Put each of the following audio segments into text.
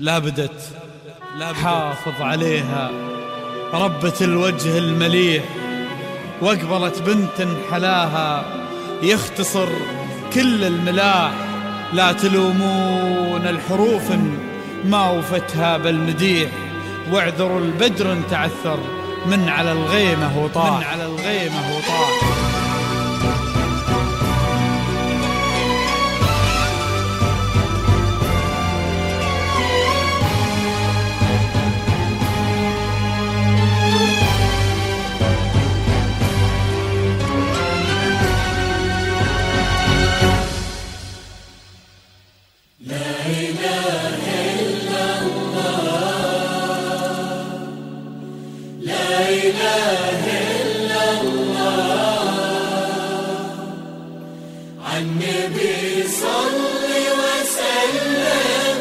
لابدت حافظ عليها ربة الوجه المليح، واقبلت بنت حلاها يختصر كل الملاح. لا تلومون الحروف ما وفتها بالمديح، واعذروا البدر تعثر من على الغيمة وطاح. النبي صل وسلم.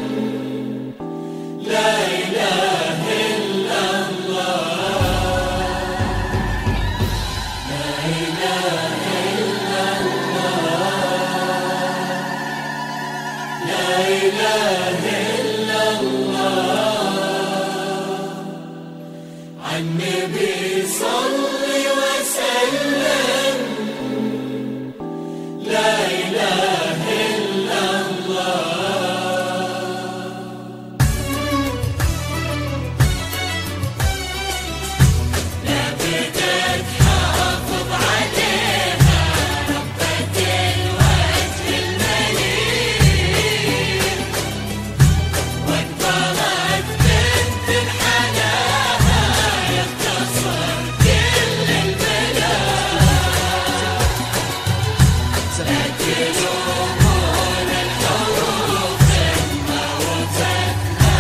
لا إله إلا الله، لا إله إلا الله، لا إله إلا الله. النبي صل وسلم. لا إله إلا الله. لابدت حافظ عليها ربة الوجه المليح، واقبلت بنت حلاها يختصر كل الملاح. لا تلومون الحروف ما وفتها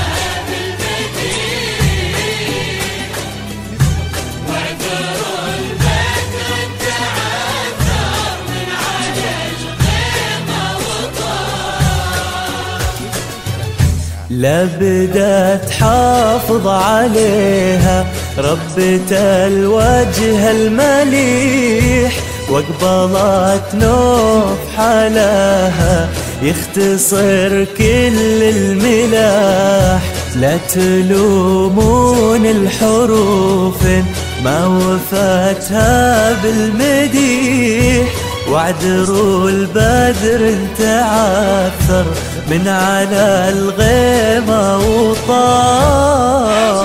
بالمديح، واعذروا البدر تعثر من على الغيمة وطاح. لابدت حافظ عليها ربة الوجه المليح، واقبلت نوف حلاها يختصر كل الملاح. لا تلومون الحروف ما وفتها بالمديح، واعذروا البدر تعثر من على الغيمة وطاح.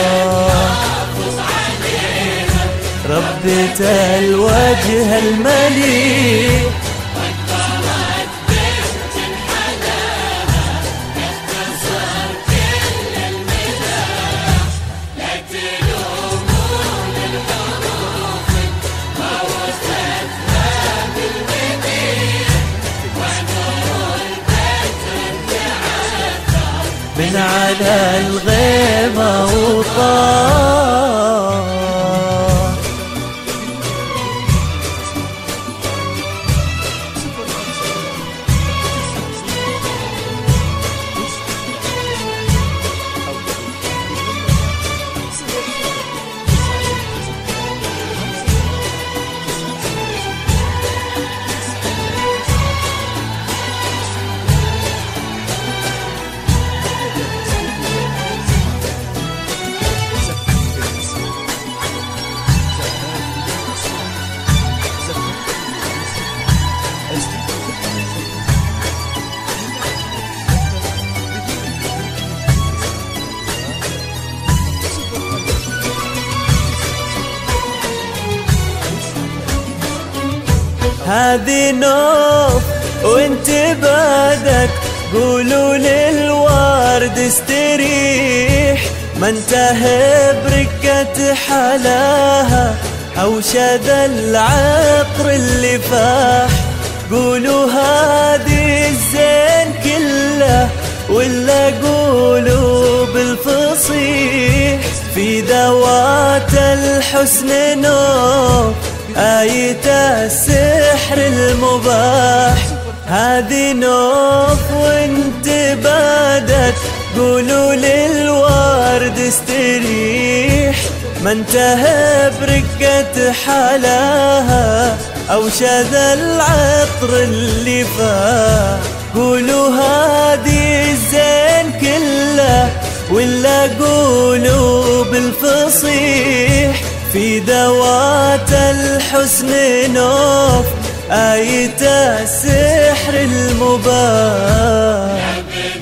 ربة الوجه المليح، واقبلت بنت حلاها يختصر كل الملاح. لا تلومون الحروف ما وفتها بالمديح، واعذروا البدر تعثر من على الغيمة وطاح. هذه نوف وانت بعدك قولوا للورد استريح، ما انتهى برقة حلاها أو شذ العطر اللي فاح. قولوا هذه الزين كله ولا قولوا بالفصيح، في ذوات الحسن نوف آية السحر المباح. هذه نوف وانت بعدك قولوا للورد استريح، ما انتهى برقة حلاها أو شذ العطر اللي فاح. قولوا هادي الزين كله، ولا قولوا بالفصيح في ذوات الحسن نوف آية السحر المباح.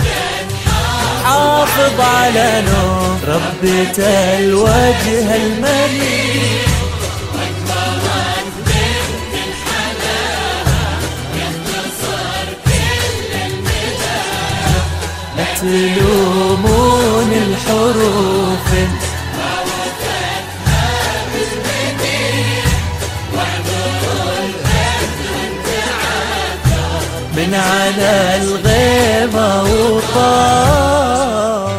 حافظ على نور ربة الوجه المليح، واكبرت بنت الحلاوة يختصر كل المداح. لا تلومون الحروف عوفتها بالبديع، واعذروا البدر انتعاثر من على الغيبة وطار.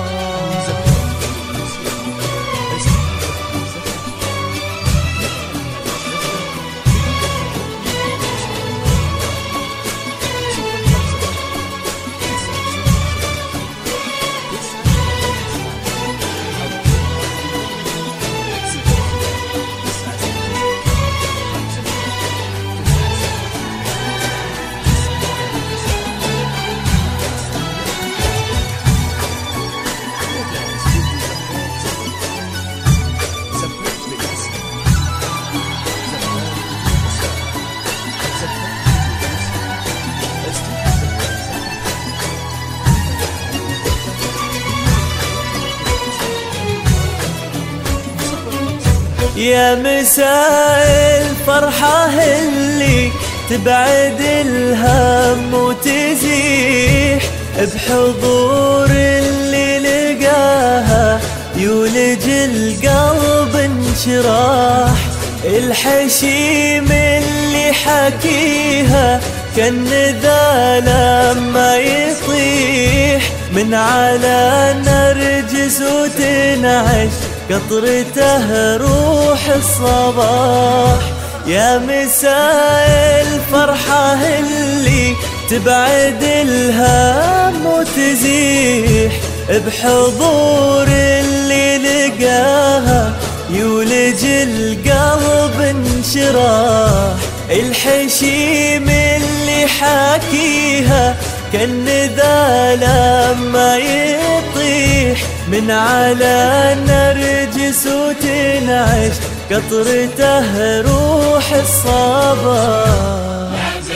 يا مساء الفرحة اللي تبعد الهم وتزيح، بحضور اللي لقاها يولج القلب انشراح. الحشيم اللي حكيها كان ذا لما يطيح من على نرجس وتنعش قطرته روح الصباح. يا مساء الفرحة اللي تبعد الهم وتزيح، بحضور اللي لقاها يولج القلب انشراح. الحشيم اللي حاكيها كان ذا لما يطيح من على نرجس وتنعش قطرته روح الصباح.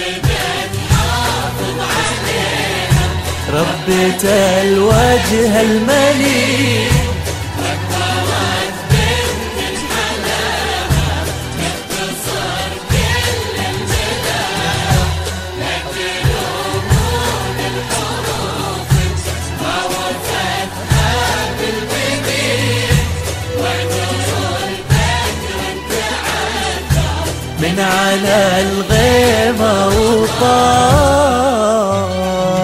ربة الوجه المليح، واكبرت بنت الحلاوة يختصر كل المداح. لا تلومون الحروف عوفتها بالبديع، واعذروا البدر انتعاثر من على الغيبة وطار.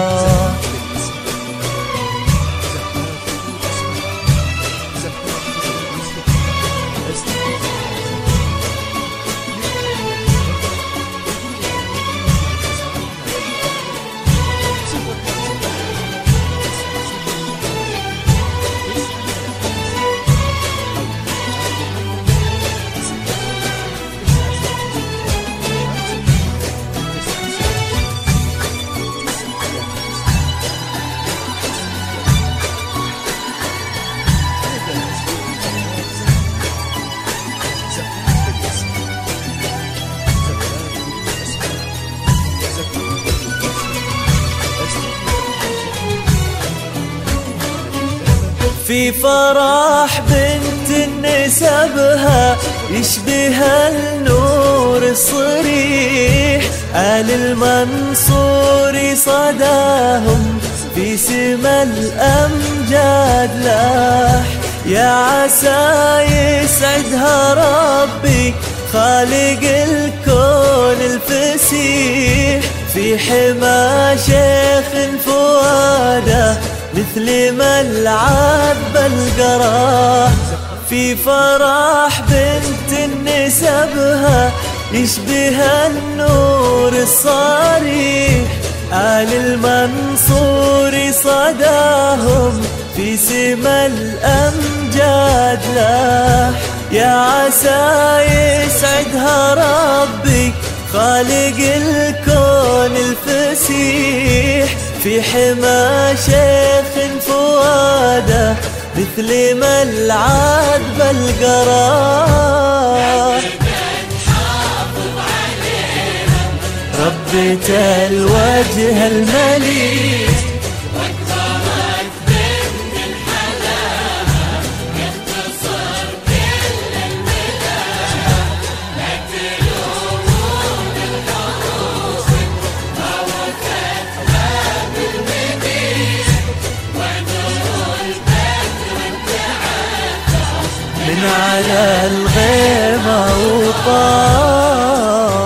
في فرح بنت نسبها يشبه النور الصريح، آل المنصور صداهم في سما الأمجاد لاح. يا عسى يسعدها ربي خالق الكون الفسيح، في حما شيخ فؤاده مثل ملعب القراح. في فرح بنت نسبها يشبه النور الصريح، آل المنصور صداهم في سما الأمجاد لاح. يا عسى يسعدها ربي خالق الكون الفسيح في حمى شيخ فؤاده مثل ما العاد بالقرار. ربة الوجه المليح واكبرت بنت الحلاوة يختصر كل الملاحة. لا تلومون الحروف ما وفتها بالمديح واعذروا البدر انتعثر من على الغيمة وطار.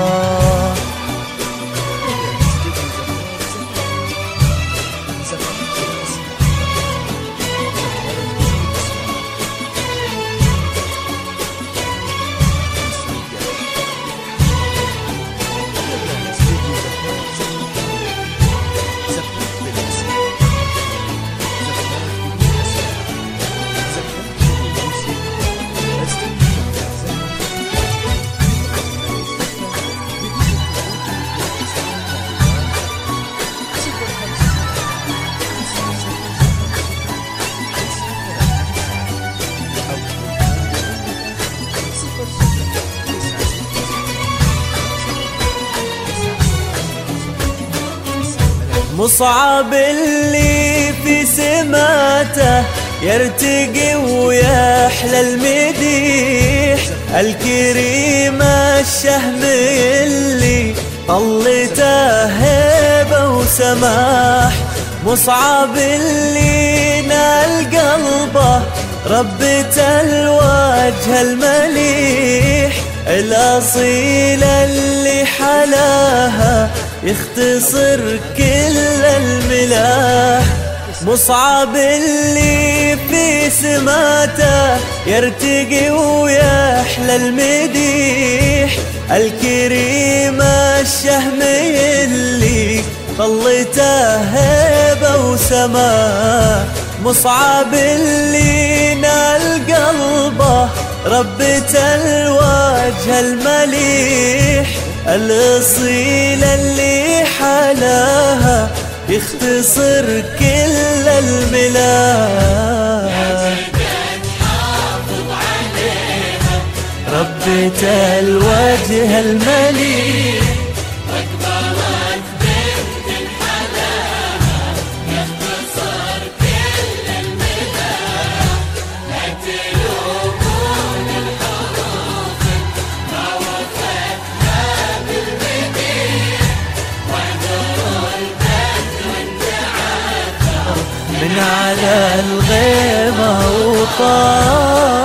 مصعب اللي في سماته يرتقي ويحلى المديح، الكريم الشهم اللي طلته هيبة وسماح. مصعب اللي نال قلبه ربة الوجه المليح، الأصيل اللي حلاها يختصر كل الملاح. مصعب اللي في سماته يرتقي ويحلى المديح، الكريم الشهم اللي طلته هيبة وسماح. مصعب اللي نال قلبه ربة الوجه المليح، الأصيل اللي حلاها يختصر كل الملاح. ربة الوجه المليح واكبرت بنت الحلاوة يختصر كل الملاحة. لا تلومون الحروف ما وفتها بالمديح واعذروا البدر انتعثر من على الغيمة وطار.